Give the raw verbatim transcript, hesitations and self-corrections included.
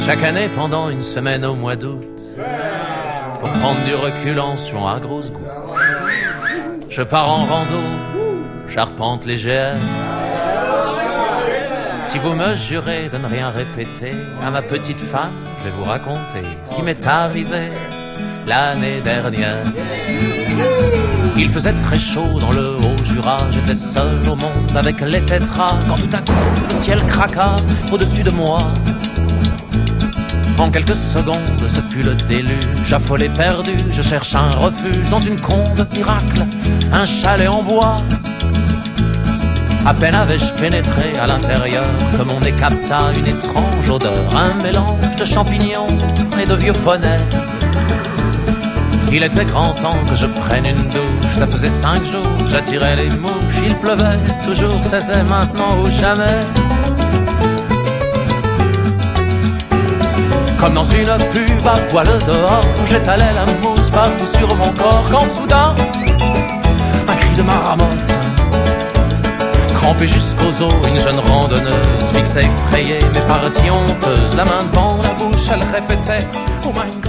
Chaque année pendant une semaine au mois d'août, pour prendre du recul en suant à grosses gouttes, je pars en rando, j'arpente les G R. Si vous me jurez de ne rien répéter, à ma petite femme, je vais vous raconter ce qui m'est arrivé l'année dernière. Il faisait très chaud dans le Haut-Jura, j'étais seul au monde avec les tétras, quand tout à coup le ciel craqua au-dessus de moi. En quelques secondes, ce fut le déluge, affolé, perdu, je cherche un refuge dans une combe miracle, un chalet en bois. À peine avais-je pénétré à l'intérieur que mon nez capta une étrange odeur, un mélange de champignons et de vieux poneys. Il était grand temps que je prenne une douche, ça faisait cinq jours, j'attirais les mouches, il pleuvait toujours, c'était maintenant ou jamais. Comme dans une pub à poil dehors, j'étalais la mousse partout sur mon corps, quand soudain, un cri de marmotte. Trempée jusqu'aux os, une jeune randonneuse fixait effrayée, mais partie honteuse, la main devant la bouche, elle répétait « Oh my